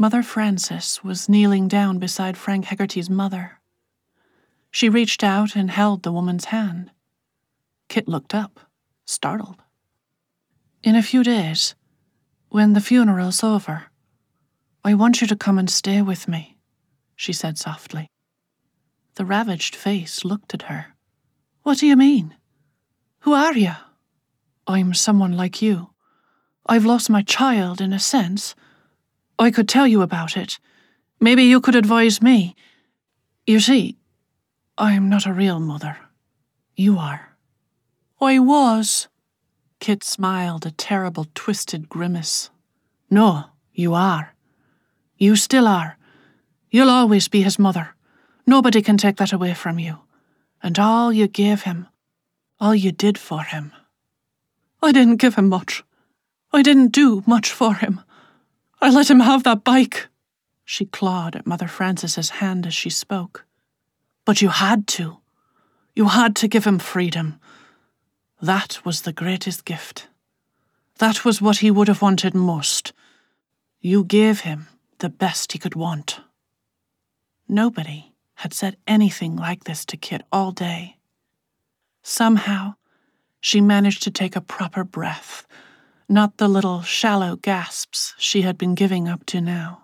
Mother Frances was kneeling down beside Frank Hegarty's mother. She reached out and held the woman's hand. Kit looked up, startled. "In a few days, when the funeral's over, I want you to come and stay with me," she said softly. The ravaged face looked at her. "What do you mean? Who are you?" "I'm someone like you. I've lost my child, in a sense. I could tell you about it. Maybe you could advise me. You see, I'm not a real mother. You are." "I was." Kit smiled a terrible, twisted grimace. "No, you are. You still are. You'll always be his mother. Nobody can take that away from you. And all you gave him, all you did for him." "I didn't give him much. I didn't do much for him. I let him have that bike." She clawed at Mother Frances's hand as she spoke. "But you had to. You had to give him freedom. That was the greatest gift. That was what he would have wanted most. You gave him the best he could want." Nobody had said anything like this to Kit all day. Somehow, she managed to take a proper breath, not the little shallow gasps she had been giving up to now.